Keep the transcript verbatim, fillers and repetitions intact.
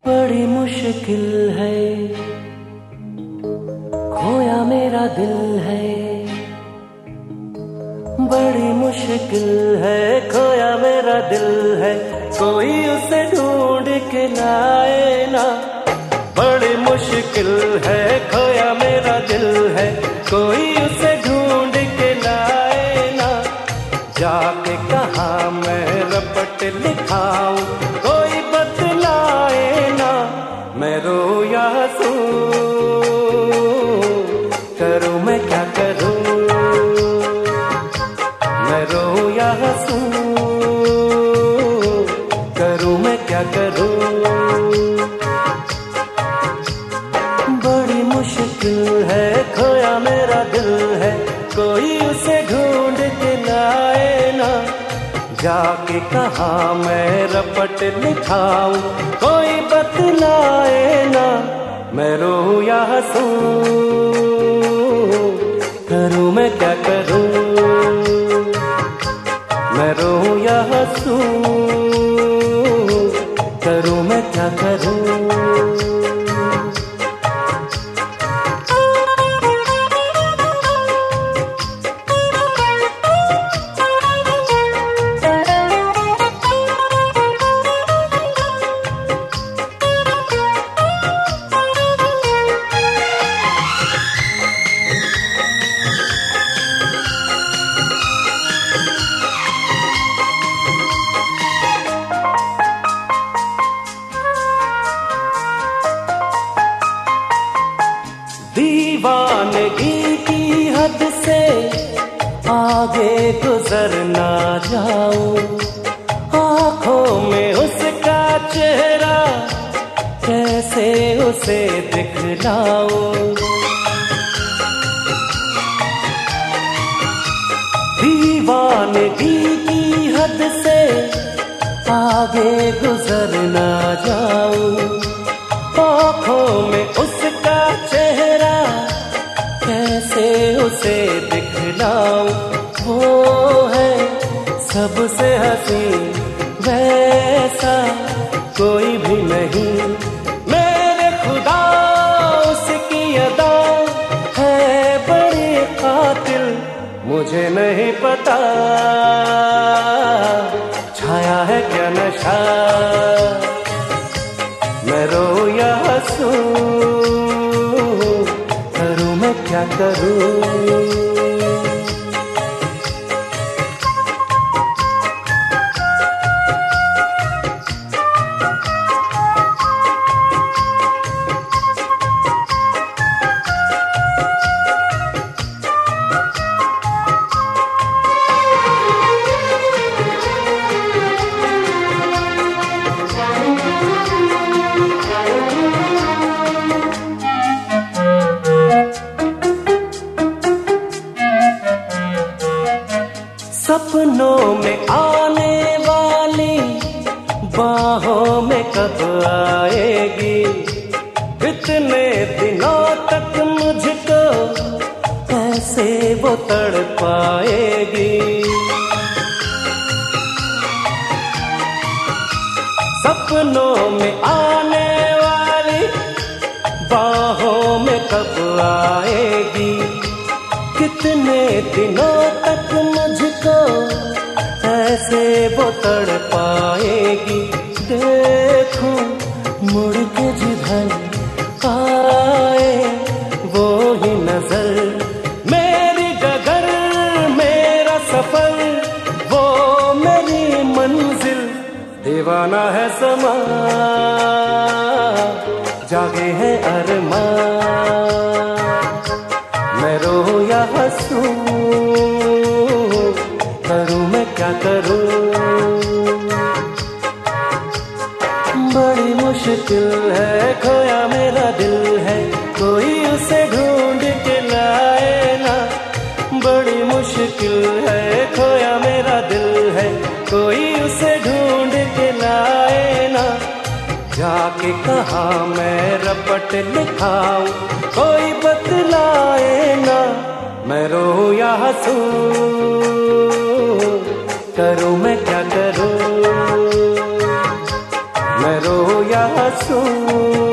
बड़ी मुश्किल है, खोया मेरा दिल है। बड़ी मुश्किल है, खोया मेरा दिल है। कोई उसे ढूंढ के लाए ना। बड़ी मुश्किल है, खोया मेरा दिल है। कोई उसे ढूंढ के लाए ना। जाके कहाँ मैं रपट लिखाऊं, कोई बतलाए ना। मैं रो या हंसूं, करूं मैं क्या करूं। मैं रो या हंसूं, करूं मैं क्या करूं। बड़ी मुश्किल है, खोया मेरा दिल है। कोई उसे ढूंढ के लाए ना। जाके कहाँ मैं रपट लिखाऊं, कोई बतलाए ना। मैं रो या हंसूं, करूं मैं क्या करूं। मैं रो या हंसूं, करूं मैं क्या करूं। दीवानगी की हद से आगे गुजर ना जाऊं। आँखों में उसका चेहरा कैसे उसे दिखलाऊं। दीवानगी की हद से आगे गुजर ना जाऊं। आँखों में उसका चेहरा कैसे उसे दिखलाऊं। वो है सबसे हसीन, वैसा कोई भी नहीं। मेरे खुदा उसकी अदा है बड़ी कातिल। मुझे नहीं पता छाया है क्या नशा। मैं रो या हंसूं, करूं मैं क्या करूं। सपनों में आने वाली बाहों में कब आएगी। इतने दिनों तक मुझको कैसे वो तड़पाएगी। सपनों में आने वाली बाहों में कब आएगी। कितने दिनों तक मुझको ऐसे वो तड़पाएगी। देखूं मुड़ के जिधर आए वो ही नजर। मेरी डगर मेरा सफर, वो मेरी मंजिल। दीवाना है समा, जागे है अरमान। मैं रो या हंसूं, करूं मैं क्या करूं। बड़ी मुश्किल है, खोया मेरा दिल है। कोई उसे ढूंढ के लाए ना। बड़ी मुश्किल है, खोया मेरा दिल है। कोई उसे ढूंढ के लाए ना। जाके कहाँ मैं रपट लिखाऊं, कोई बतलाए ना। मैं रो या हंसूं, करूं मैं क्या करूं। मैं रो या सूं।